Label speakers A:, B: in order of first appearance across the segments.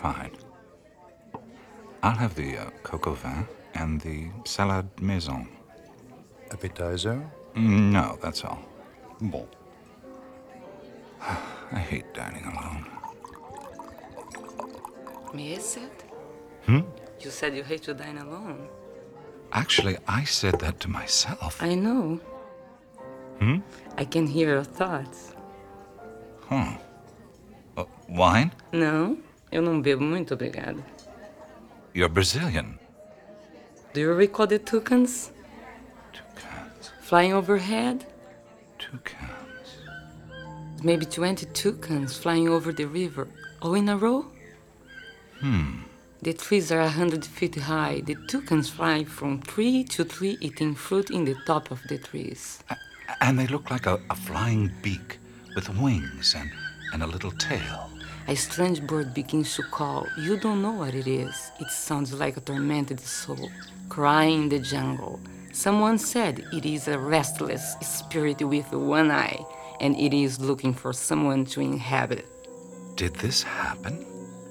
A: fine. I'll have the coq au vin and the salade maison.
B: Appetizer?
A: No, that's all.
B: Bon.
A: I hate dining alone.
C: Me said?
A: Hmm?
C: You said you hate to dine alone.
A: Actually, I said that to myself.
C: I know.
A: Hmm?
C: I can hear your thoughts.
A: Huh. Wine?
C: Não, eu não bebo, muito obrigada.
A: You're Brazilian.
C: Do you recall the toucans?
A: Toucans.
C: Flying overhead?
A: Toucans.
C: Maybe 20 toucans flying over the river, all in a row? The trees are 100 feet high. The toucans fly from tree to tree, eating fruit in the top of the trees.
A: And they look like a flying beak with wings and a little tail.
C: A strange bird begins to call. You don't know what it is. It sounds like a tormented soul, crying in the jungle. Someone said it is a restless spirit with one eye, and it is looking for someone to inhabit.
A: Did this happen?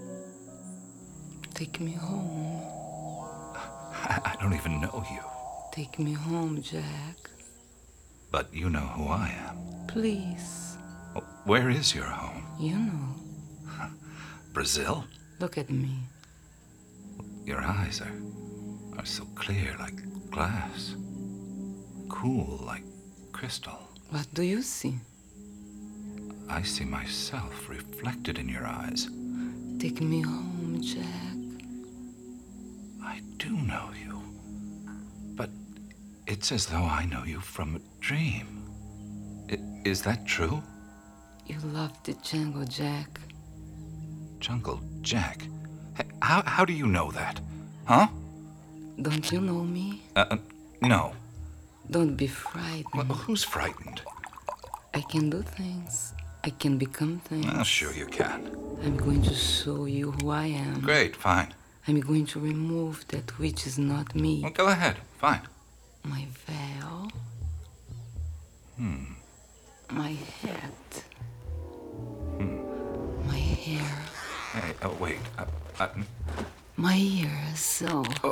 C: Take me home.
A: I don't even know you.
C: Take me home, Jack.
A: But you know who I am.
C: Please.
A: Where is your home?
C: You know.
A: Brazil?
C: Look at me.
A: Your eyes are so clear, like glass. Cool, like crystal.
C: What do you see?
A: I see myself reflected in your eyes.
C: Take me home, Jack.
A: I do know you. But it's as though I know you from a dream. Is that true?
C: You love the jungle, Jack.
A: Jungle Jack? How do you know that? Huh?
C: Don't you know me?
A: No.
C: Don't be frightened.
A: Well, who's frightened?
C: I can do things. I can become things.
A: Well, sure you can.
C: I'm going to show you who I am.
A: Great, fine.
C: I'm going to remove that which is not me.
A: Well, go ahead, fine.
C: My veil. My hat. My hair.
A: Hey, wait.
C: My ears.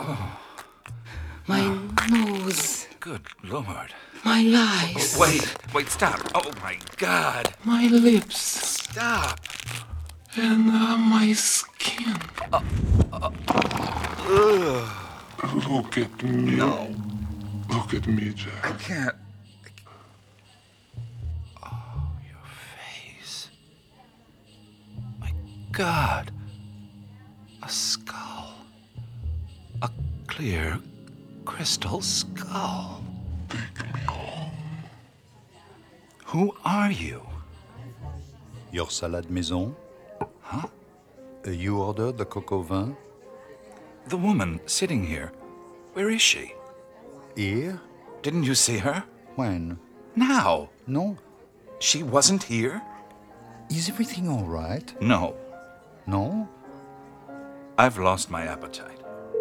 C: My nose.
A: Good Lord.
C: My eyes.
A: Wait, stop. Oh, my God.
C: My lips.
A: Stop.
C: And my skin.
D: Look at me.
A: No.
D: Look at me, Jack.
A: I can't. Oh, your face. My God. A skull. A clear crystal skull. Who are you?
B: Your salade maison?
A: Huh?
B: You ordered the coq au vin?
A: The woman sitting here. Where is she?
B: Here?
A: Didn't you see her?
B: When?
A: Now.
B: No.
A: She wasn't here?
B: Is everything all right?
A: No.
B: No?
A: I've lost my appetite.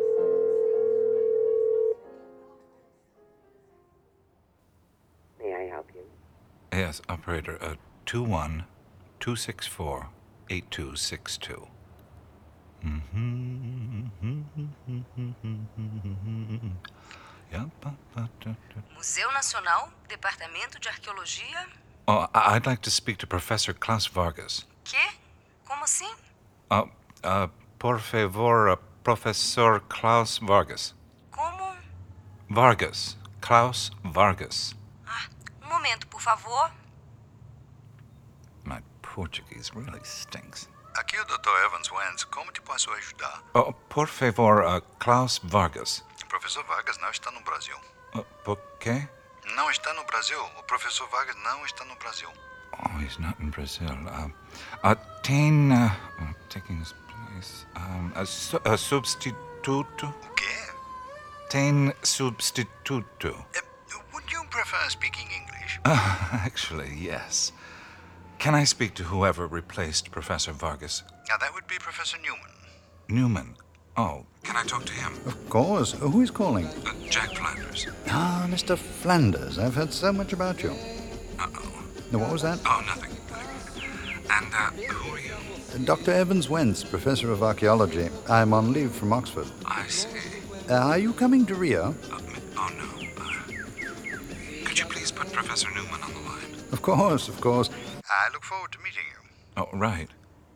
E: May I help you?
A: Yes, operator. 21264-8262.
F: Museu Nacional, Departamento de Arqueologia?
A: Oh, I'd like to speak to Professor Klaus Vargas.
F: Quê? Como assim?
A: Por favor, Professor Klaus Vargas.
F: Como?
A: Vargas. Klaus Vargas.
F: Momento, por favor.
A: My Portuguese really stinks.
B: Aqui é o Dr. Evans Wentz. Como te posso ajudar?
A: Oh, por favor, Klaus Vargas.
B: O professor Vargas não está no Brasil.
A: Por quê?
B: Não está no Brasil. O professor Vargas não está no Brasil.
A: Oh, he's not in Brazil. Taking his place. A substituto?
B: O quê?
A: Tem substituto.
B: Would you prefer speaking English?
A: Actually, yes. Can I speak to whoever replaced Professor Vargas?
B: That would be Professor Newman.
A: Newman. Oh, can I talk to him?
B: Of course. Who is calling?
A: Jack Flanders.
B: Mr. Flanders. I've heard so much about you.
A: Uh-oh.
B: What was that?
A: Oh, nothing. And who are you?
B: Dr. Evans Wentz, professor of archaeology. I'm on leave from Oxford.
A: I see.
B: Are you coming to Rio?
A: Oh, no. Could you please put Professor Newman on the line?
B: Of course, of course. I look forward to meeting you.
A: Oh, right.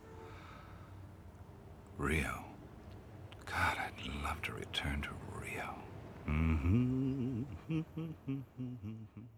A: Rio. God, I'd love to return to Rio. Mm-hmm.